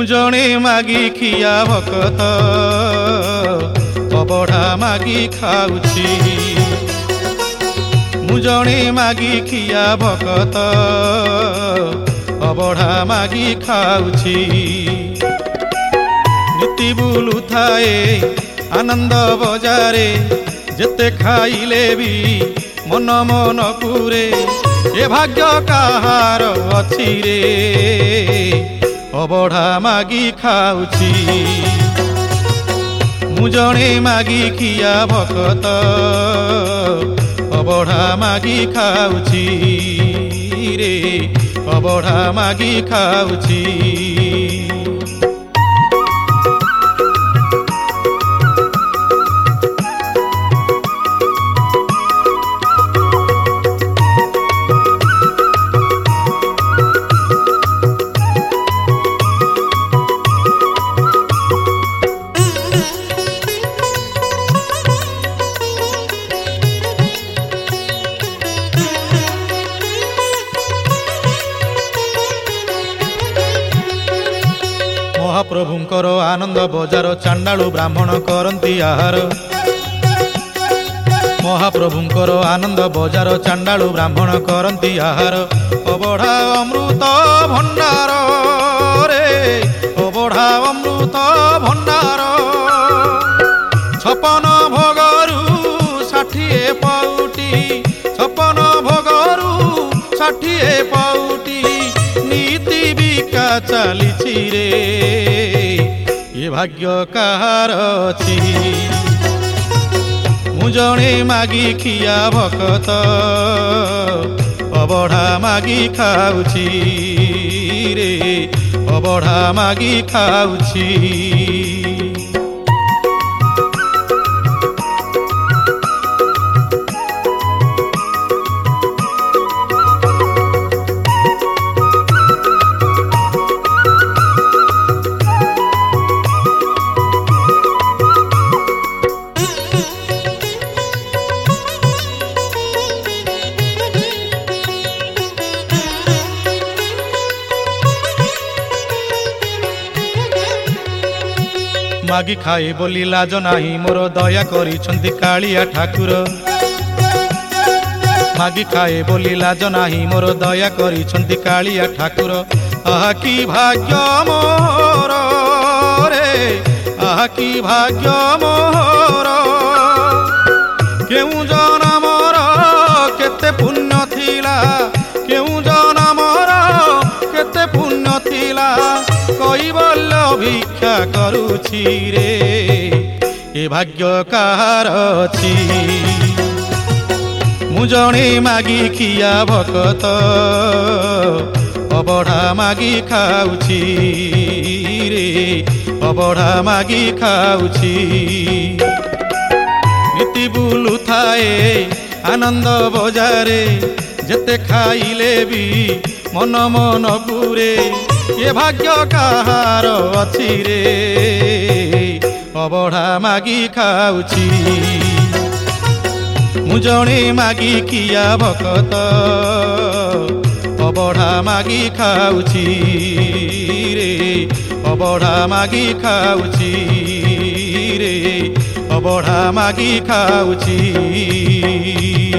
जणे मागी खिया भकत अबढ़ा मागी खाउछि। मु जणे मागी खिया भकत अबढ़ा मागी खाउछि। नीति बुलु थाए आनंद बजारे जेते खाइले भी मन मन पुरे ए भाग्य कहार अछि रे अबढ़ा मागी खाउछि। मु जणे मागी खिया भकत अबढ़ा मागी खाउछि रे अबढ़ा मागी खाउछि। महाप्रभुंकर आनंद बजार चांडालु ब्राह्मण करंती आहार। महाप्रभुंकर आनंद बजार चांडालु ब्राह्मण करंती आहार। अबढ़ा अमृत भंडार रे अबढ़ा अमृत भंडार। 56 भोगरु 60 पाउटी 56 भोगरु 60 पाउटी नीति बिका चलिछि रे ये भाग्य कहार अछि। मु जणे मागी खिया भकत अबढ़ा मागी खाउछि रे अबढ़ा मागी खाउछि। मागी खाए बोली लाज नाही मोर दया करिछंती कालिया ठाकुर। मागी खाए बोली लाज नाही मोर दया करिछंती कालिया ठाकुर। आहा की भाग्य मोर रे आहा की भाग्य मोर। केउ जना मोर केते पुण्य थिला केउ जना मोर केते पुण्य थिला कैवल्य भिक्षा करुछि रे ए भाग्य कहार अछि। मु जणे मागी खिया भकत अबढ़ा मागी खाउछि रे अबढ़ा मागी खाउछि। नीति बुलु थाए आनंद बजारे जेते खाइले भी मन मन पुरे ये भाग्य कहार अछि रे अबढ़ा मागी खाउछि। मु जणे मागी खिया भकत अबढ़ा मागी खाउछि रे अबढ़ा मागी खाउछि रे अबढ़ा मागी खाउछि।